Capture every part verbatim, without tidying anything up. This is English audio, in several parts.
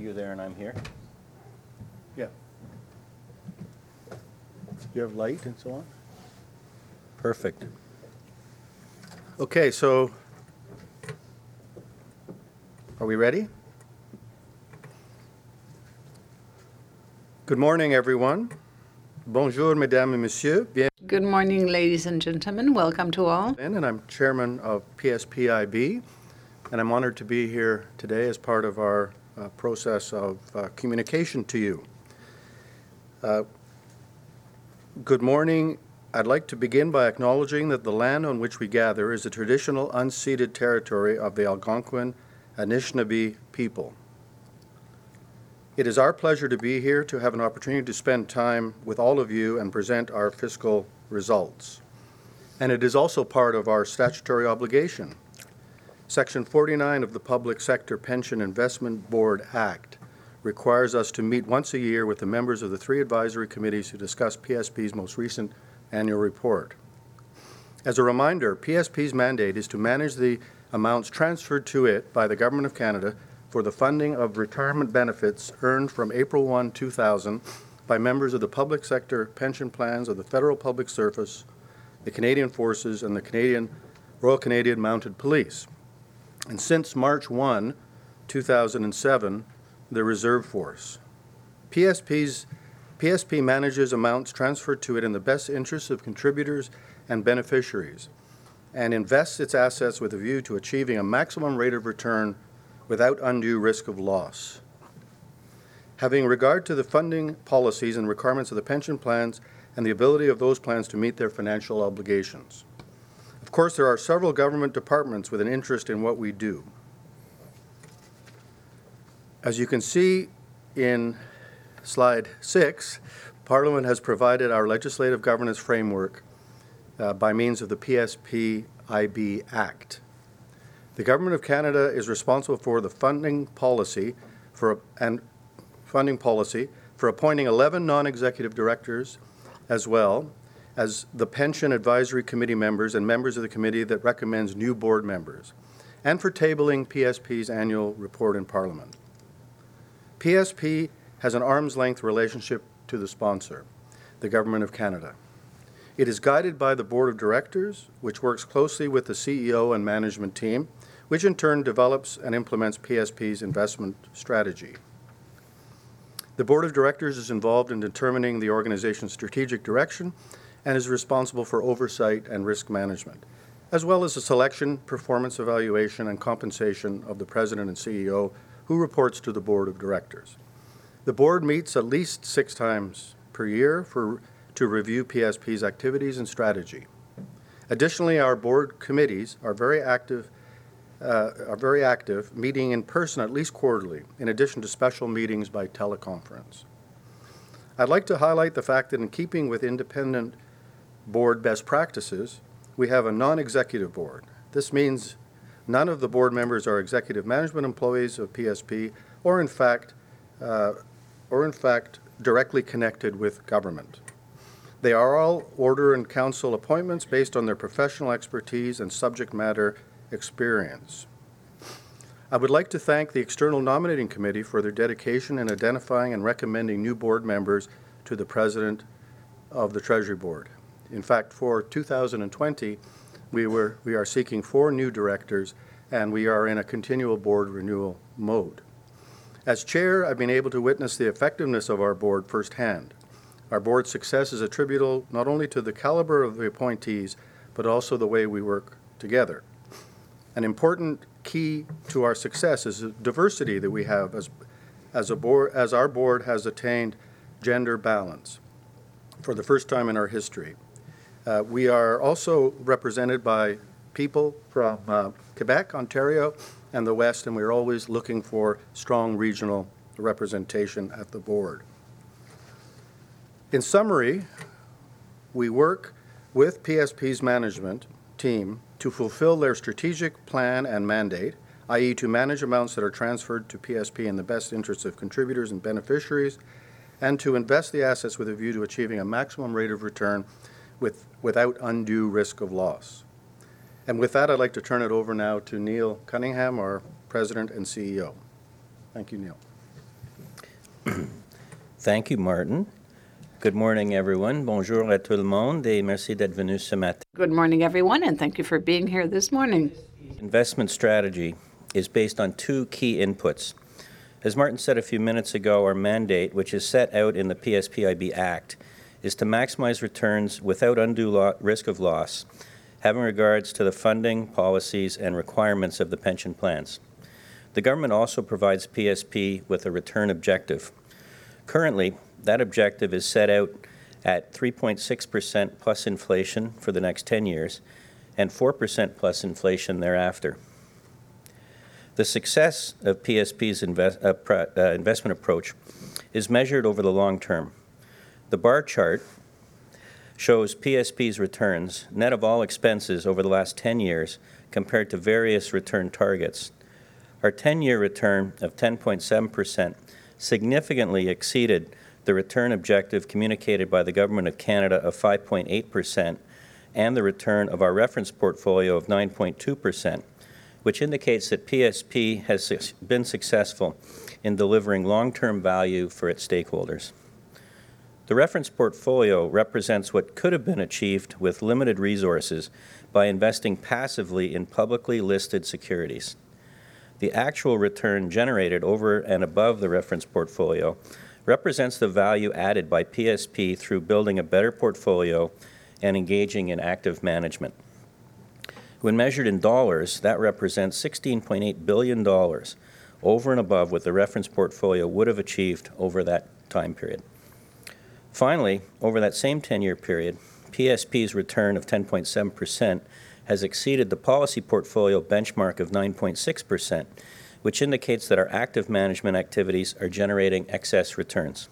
you're there and I'm here. Yeah. You have light and so on? Perfect. Okay, so are we ready? Good morning, everyone. Bonjour, mesdames et messieurs. Bien- Good morning, ladies and gentlemen. Welcome to all. And I'm chairman of P S P I B, and I'm honored to be here today as part of our uh, process of uh, communication to you. Uh, good morning. I'd like to begin by acknowledging that the land on which we gather is the traditional unceded territory of the Algonquin Anishinaabe people. It is our pleasure to be here to have an opportunity to spend time with all of you and present our fiscal results. And it is also part of our statutory obligation. Section forty-nine of the Public Sector Pension Investment Board Act requires us to meet once a year with the members of the three advisory committees to discuss P S P's most recent annual report. As a reminder, P S P's mandate is to manage the amounts transferred to it by the Government of Canada for the funding of retirement benefits earned from April first, two thousand by members of the public sector pension plans of the Federal Public Service, the Canadian Forces, and the Canadian Royal Canadian Mounted Police. And since March first, two thousand seven, the Reserve Force. P S P's, P S P manages amounts transferred to it in the best interests of contributors and beneficiaries and invests its assets with a view to achieving a maximum rate of return without undue risk of loss. Having regard to the funding policies and requirements of the pension plans and the ability of those plans to meet their financial obligations. Of course, there are several government departments with an interest in what we do. As you can see in slide six, Parliament has provided our legislative governance framework uh, by means of the P S P I B Act. The Government of Canada is responsible for the funding policy for and funding policy for appointing eleven non-executive directors, as well as the Pension Advisory Committee members and members of the committee that recommends new board members, and for tabling P S P's annual report in Parliament. P S P has an arm's length relationship to the sponsor, the Government of Canada. It is guided by the Board of Directors, which works closely with the C E O and management team, which in turn develops and implements P S P's investment strategy. The Board of Directors is involved in determining the organization's strategic direction and is responsible for oversight and risk management, as well as the selection, performance evaluation, and compensation of the President and C E O, who reports to the Board of Directors. The Board meets at least six times per year for, to review P S P's activities and strategy. Additionally, our Board committees are very active Uh, are very active, meeting in person at least quarterly, in addition to special meetings by teleconference. I'd like to highlight the fact that in keeping with independent board best practices, we have a non-executive board. This means none of the board members are executive management employees of P S P or in fact, uh, or in fact directly connected with government. They are all order and council appointments based on their professional expertise and subject matter experience. I would like to thank the External Nominating Committee for their dedication in identifying and recommending new board members to the President of the Treasury Board. In fact, for two thousand twenty, we, were, we are seeking four new directors, and we are in a continual board renewal mode. As chair, I've been able to witness the effectiveness of our board firsthand. Our board's success is attributable not only to the caliber of the appointees, but also the way we work together. An important key to our success is the diversity that we have as, as, a board, as our board has attained gender balance for the first time in our history. Uh, we are also represented by people from uh, Quebec, Ontario, and the West, and we're always looking for strong regional representation at the board. In summary, we work with P S P's management team to fulfill their strategic plan and mandate, that is to manage amounts that are transferred to P S P in the best interests of contributors and beneficiaries, and to invest the assets with a view to achieving a maximum rate of return with, without undue risk of loss. And with that, I'd like to turn it over now to Neil Cunningham, our President and C E O. Thank you, Neil. Thank you, Martin. Good morning, everyone. Bonjour à tout le monde et merci d'être venu ce matin. Good morning, everyone, and thank you for being here this morning. Investment strategy is based on two key inputs. As Martin said a few minutes ago, our mandate, which is set out in the P S P I B Act, is to maximize returns without undue lo- risk of loss, having regards to the funding, policies, and requirements of the pension plans. The government also provides P S P with a return objective. Currently, that objective is set out at three point six percent plus inflation for the next ten years and four percent plus inflation thereafter. The success of P S P's invest, uh, pr- uh, investment approach is measured over the long term. The bar chart shows P S P's returns, net of all expenses over the last ten years, compared to various return targets. Our ten-year return of ten point seven percent significantly exceeded the return objective communicated by the Government of Canada of five point eight percent and the return of our reference portfolio of nine point two percent, which indicates that P S P has su- been successful in delivering long-term value for its stakeholders. The reference portfolio represents what could have been achieved with limited resources by investing passively in publicly listed securities. The actual return generated over and above the reference portfolio represents the value added by P S P through building a better portfolio and engaging in active management. When measured in dollars, that represents sixteen point eight billion dollars over and above what the reference portfolio would have achieved over that time period. Finally, over that same ten-year period, P S P's return of ten point seven percent has exceeded the policy portfolio benchmark of nine point six percent, which indicates that our active management activities are generating excess returns.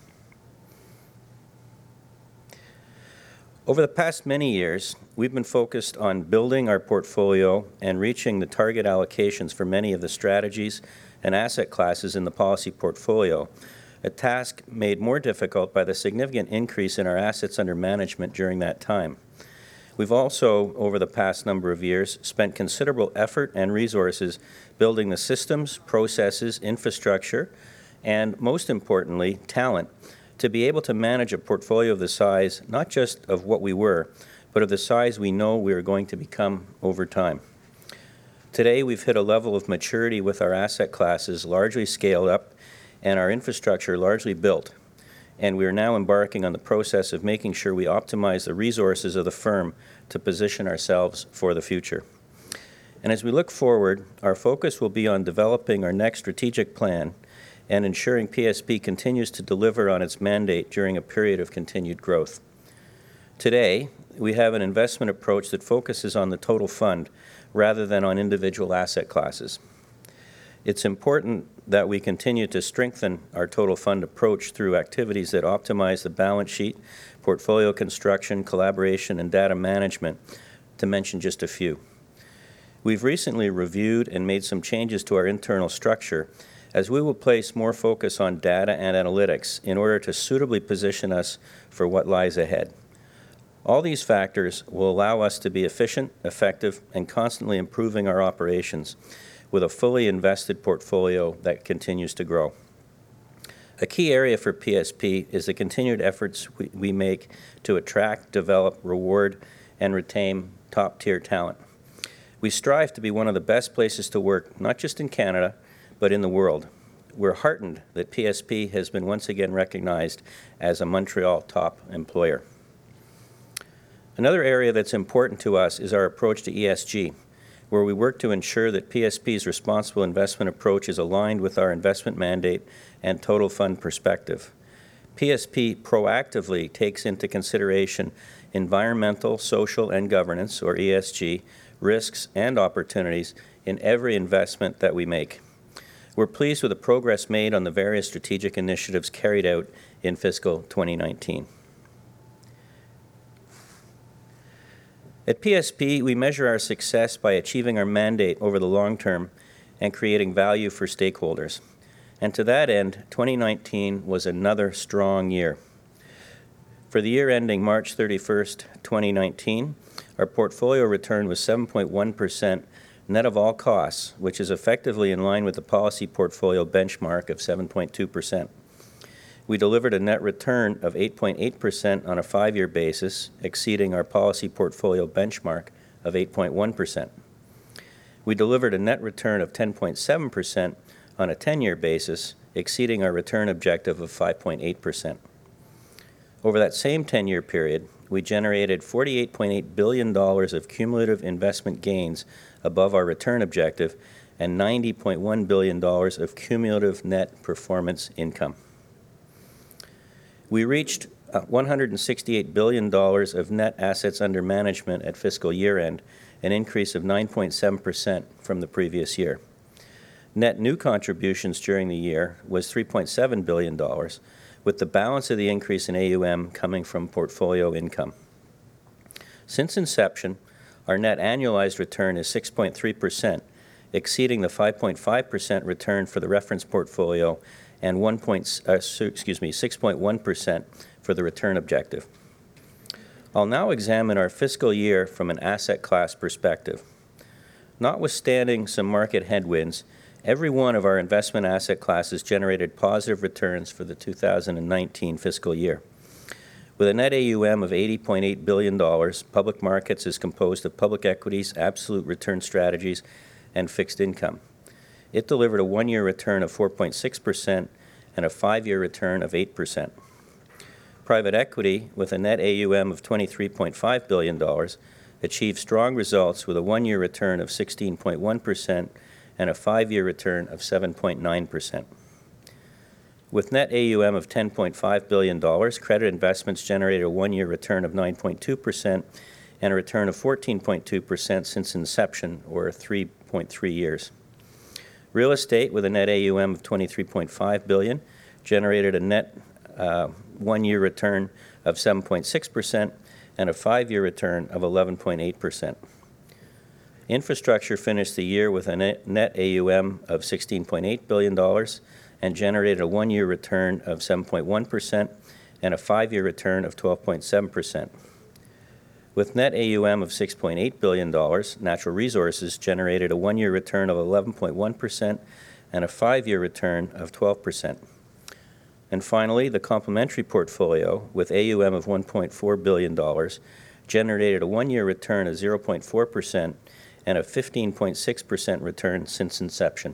Over the past many years, we've been focused on building our portfolio and reaching the target allocations for many of the strategies and asset classes in the policy portfolio, a task made more difficult by the significant increase in our assets under management during that time. We've also, over the past number of years, spent considerable effort and resources building the systems, processes, infrastructure, and most importantly, talent, to be able to manage a portfolio of the size, not just of what we were, but of the size we know we are going to become over time. Today, we've hit a level of maturity with our asset classes largely scaled up and our infrastructure largely built. And we are now embarking on the process of making sure we optimize the resources of the firm to position ourselves for the future. And as we look forward, our focus will be on developing our next strategic plan and ensuring P S P continues to deliver on its mandate during a period of continued growth. Today, we have an investment approach that focuses on the total fund rather than on individual asset classes. It's important that we continue to strengthen our total fund approach through activities that optimize the balance sheet, portfolio construction, collaboration, and data management, to mention just a few. We've recently reviewed and made some changes to our internal structure as we will place more focus on data and analytics in order to suitably position us for what lies ahead. All these factors will allow us to be efficient, effective, and constantly improving our operations with a fully invested portfolio that continues to grow. A key area for P S P is the continued efforts we, we make to attract, develop, reward, and retain top-tier talent. We strive to be one of the best places to work, not just in Canada, but in the world. We're heartened that P S P has been once again recognized as a Montreal top employer. Another area that's important to us is our approach to E S G, where we work to ensure that P S P's responsible investment approach is aligned with our investment mandate and total fund perspective. P S P proactively takes into consideration environmental, social, and governance, or E S G, risks and opportunities in every investment that we make. We're pleased with the progress made on the various strategic initiatives carried out in fiscal twenty nineteen. At P S P, we measure our success by achieving our mandate over the long term and creating value for stakeholders. And to that end, twenty nineteen was another strong year. For the year ending March thirty-first, twenty nineteen, our portfolio return was seven point one percent net of all costs, which is effectively in line with the policy portfolio benchmark of seven point two percent. We delivered a net return of eight point eight percent on a five-year basis, exceeding our policy portfolio benchmark of eight point one percent. We delivered a net return of ten point seven percent on a ten-year basis, exceeding our return objective of five point eight percent. Over that same ten-year period, we generated forty-eight point eight billion dollars of cumulative investment gains above our return objective and ninety point one billion dollars of cumulative net performance income. We reached uh, one hundred sixty-eight billion dollars of net assets under management at fiscal year-end, an increase of nine point seven percent from the previous year. Net new contributions during the year was three point seven billion dollars, with the balance of the increase in A U M coming from portfolio income. Since inception, our net annualized return is six point three percent, exceeding the five point five percent return for the reference portfolio and one point, uh, excuse me, six point one percent for the return objective. I'll now examine our fiscal year from an asset class perspective. Notwithstanding some market headwinds, every one of our investment asset classes generated positive returns for the two thousand nineteen fiscal year. With a net A U M of eighty point eight billion dollars, public markets is composed of public equities, absolute return strategies, and fixed income. It delivered a one-year return of four point six percent and a five-year return of eight percent. Private equity, with a net A U M of twenty-three point five billion dollars, achieved strong results with a one-year return of sixteen point one percent and a five-year return of seven point nine percent. With net A U M of ten point five billion dollars, credit investments generated a one-year return of nine point two percent and a return of fourteen point two percent since inception, or three point three years. Real estate, with a net A U M of twenty-three point five billion dollars, generated a net uh, one-year return of seven point six percent and a five-year return of eleven point eight percent. Infrastructure finished the year with a net, net A U M of sixteen point eight billion dollars and generated a one-year return of seven point one percent and a five-year return of twelve point seven percent. With net A U M of six point eight billion dollars, natural resources generated a one-year return of eleven point one percent and a five-year return of twelve percent. And finally, the complementary portfolio, with A U M of one point four billion dollars, generated a one-year return of zero point four percent and a fifteen point six percent return since inception.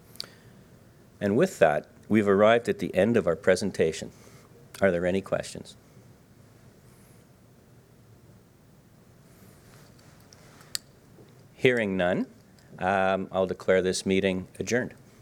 And with that, we've arrived at the end of our presentation. Are there any questions? Hearing none, um, I'll declare this meeting adjourned.